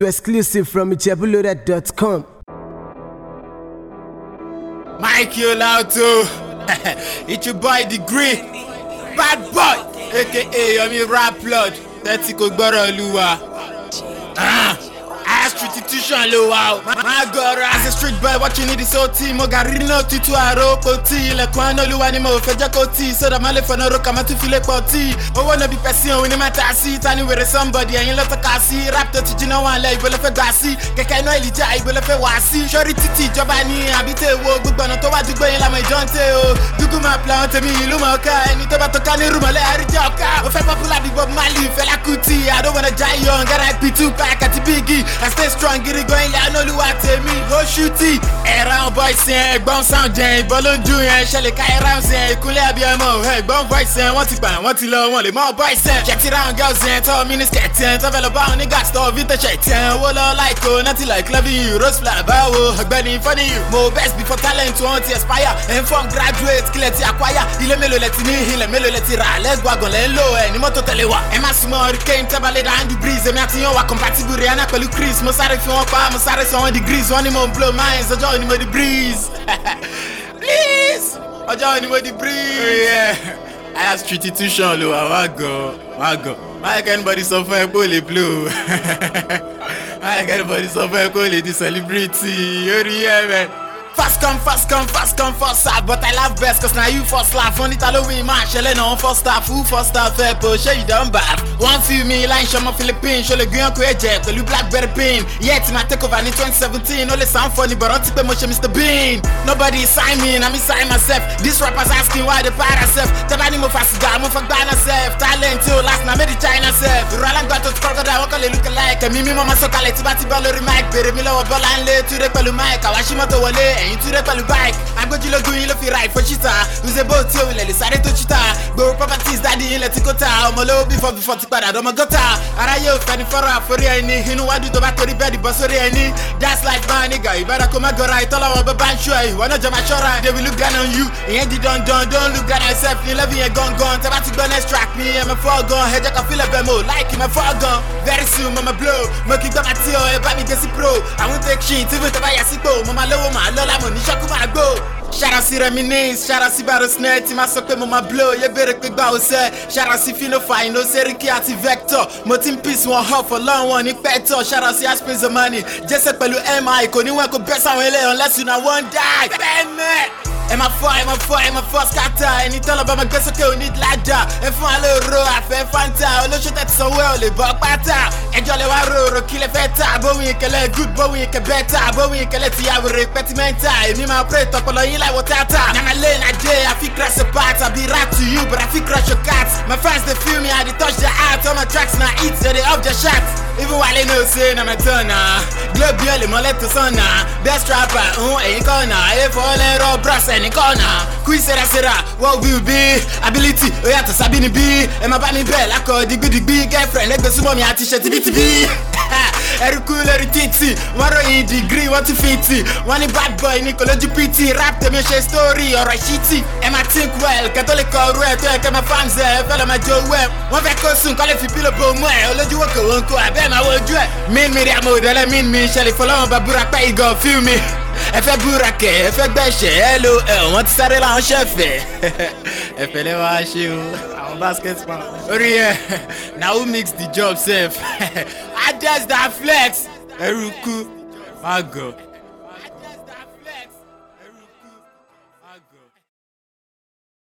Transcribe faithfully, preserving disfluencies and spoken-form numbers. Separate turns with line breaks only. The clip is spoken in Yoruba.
Exclusive from ijebuloaded dot com.
Mike Yolauto, it's your boy Degree, bad boy, aka Yomi Rap Blood, thirty kò gbọ́rọ̀ Olúwa. Ah, as institution lo wa. My God, as a street boy watching it is O T. Mo gari no tutu aroko ti. Ilẹ̀kùn àná Olúwa ni mo fẹ́ jẹ́ kó tì. So that my life no roka ma tún fi lè pọ̀ tí. Owó no be person òun ni ma ta sí. Tani wèrè somebody ẹ̀yin ló tọ́ka sí. Rap tó ti jiná wọn lẹ̀ ibo ló fẹ́ gbà sí. Kẹ̀kẹ́ iná ìlìjà ibo ló fẹ́ wá sí. Sọ́rí títì ìjọba ni àbí tẹ̀ wo. Gbogbo ọ̀nà tó wá dúgbò yín lámọ̀ ìjọ ń tẹ̀ o. Google map làwọn tèmi ìlú mọ̀ ọ́ká. Ẹni tó bá tó ká ní rúmọ̀lẹ́ àríjẹ́ ọ̀ká. Mo fẹ́ popular bí Bob Marley, Fela Kuti. I don't wanna die young, gotta I P two pack àti Biggie. I stay strong, gidi gan ilẹ̀ àná Olúwa tèmi. Ó ṣútì, ẹ̀rọ boys yẹn, ẹ̀gbọ́n sound yẹn, ìbọn ló ń dún yẹn. Ṣẹlẹ̀ ká ẹ̀rọ yẹn, ìkúnlẹ̀ abiyamọ. Ẹ̀gbọ́n voice yẹn, wọ́n ti gbà, wọ́n ti lọ, wọ́n lè mọ boys yẹn. Ṣẹ̀tì round girls yẹn, tọ́ miniskirt yẹn, tọ́ fẹ́ lọ bá wọn ní gas tọ́ vintage shirt yẹn. Owó lọ láìkó, nothing like loving you, rose flower báwo. Ọ̀gbẹ́ni funny you, mo best before talent wọn ti expire. Ẹ̀ ń fọ́n graduate, kílẹ̀ ti acquire. Ilé mélòó lẹ ti ní, ilẹ̀ mélòó lẹ ti rà. Lẹ́gbàgàn lẹ́ ń lò ẹ̀ ní mọ́tò tẹ̀lé wa. Ẹ má súnmọ́ hurricane tẹ́balẹ̀ dá Andy Breeze. Èmi àti yan wa compatible Rihanna pẹ̀lú Chris. Mo sáré fi wọn pa, mo sáré sọ wọn degrees. Wọ́n ní mo ń blow minds, ọjọ́ ni mo di breeze. Please, ọjọ́ ni mo di breeze. Yeah. I have street institution lo, I wa go, wa go. Why can anybody sọ fún ẹ pé o lè blow? Why can anybody sọ fún ẹ pé o lè di celebrity? Orí ẹ mẹ́. Fast come, fast come, fast come, first serve. But I laugh best cause now you first laugh. Only Halloween man, shell no first staff. Who first staff, eh, po, show you done bad. One few me line, show my Philippines. Show the green queer jet, the blackberry pin. Yet my take over in twenty seventeen. Only sound funny, but on tip emotion, Mister Bean. Nobody sign me, I'm sign myself. This rappers asking why they para self. Tabani mo fast guy, mo fuck by myself. Talent till last, now made the China self. Roland got to crocodile, walk a look alike. Me, me, mama, so call it, tibati, balleri mic. Bere, me, low, ball, and lay to the pelu mic. Kawashimoto, wale. ẹ̀yin tún rẹ́ pẹ̀lú bike agbójúlógún yín ló fi ra ìfọ́ṣítà ṣùṣe bó tí òun lè lè sáré tó ṣítà gbòòrò properties dáàdi yín lẹ tí kò ta ọmọ lówó bífọ̀ bífọ̀ ti padà dọ́mọ gọ́tà aráyé ò fẹ́ ní fọ́rọ̀ àforí ẹni inú wájú tó bá torí bẹ́ẹ̀dì bọ́ sórí ẹni that's life man nigga ìbára kó má gọ́ra ìtọ́lọ́wọ́ bẹ́ bá ń ṣọ́ ẹ̀ ìwọ náà jọ máa ṣọ́ra they will look down on you ìyẹn di dandan don't look down on yourself ní lẹ́bí yẹn gangan tẹ́ bá ti gbọ́ next track mi ẹ̀ mẹ́ fọ́ gan ẹ jẹ́ ká fílẹ̀ bẹ́ẹ̀ mo like mẹ́ fọ́ gan very soon mo ma blow mo kì í gbọ́ máa tí ọ ẹ bá mi gé sí pro I won't take shit tí mo tẹ́ bá yà sípò mo máa lówó máa lọ́lá mo ní ṣọ́kú máa gbó. Shout out to Reminisce, shout out to Barosnet, tí ma sọ pé mo ma blow, yé bèrè pé gbà ó sẹ́. Shout out to Finofy, no Seriki àti Vector, mo ti ń peace wọn hub ọlọ́run wọn ní pẹ́tọ̀. Shout out to Aspin Zamani, jẹ́sẹ̀ pẹ̀lú M I, kò ní wọn kò bẹ́ sáwọn eléyàn unless you na one die. Bẹ́ẹ̀mẹ̀. Ẹ ma fọ́, ẹ ma fọ́, ẹ ma fọ́ scatter, ẹni tọ́lọ̀ bá ma gbé sókè ò ní lájà. Ẹ fún wa lóòrò àfẹ́ Fanta, olóṣù tẹ̀ ti sanwó ẹ̀ ò lè bọ́ pátá. Ẹjọ́ lè wá rorò kí lè fẹ́ tà, bóun ìkẹlẹ̀ good, bóun ìkẹ bẹ́tà, bóun ìkẹlẹ̀ ti yà wèrè pẹ́tímẹ́ntà. Èmi máa pray tọpọlọ yín like water. Now my lane I day, I feel crash apart. I be rap to you, but I feel crush your cats. My fans they feel me, I they touch their heart. All my tracks now eat, so they up their shots. Even while they know say I'm a turn now. Globe girl, my left to son now. Best rapper, oh, ain't corner. If all in raw brass any corner. Quiz sera sera, what will be? Ability, oh yeah, to Sabini B. And my bunny bell, I call the good big girlfriend. Let the sumo me a t-shirt, T V. Every cool, every titty. One in degree, one to fifty. One in bad boy, Nicola G P T. Rap the mission story, or a shitty. And I think well, Catholic or red, to my fans there, fellow my Joe Webb. One back soon, call if you feel a bone well. Let you walk a won't go, I bet my word. Mean me, I'm more than I mean me. Shall I follow my Burak, you go feel me. Ẹ fẹ́ búrakẹ́, ẹ fẹ́ gbẹ̀ṣẹ̀, ẹ lo ẹ̀ wọ́n ti sáré láwọn ṣẹ̀fẹ̀. Ẹ fẹ́lẹ́ wá ṣe o, àwọn basketball. Orí ẹ̀ na who mix the job sef? Adjust that flex. Ẹrúkú, má gọ̀.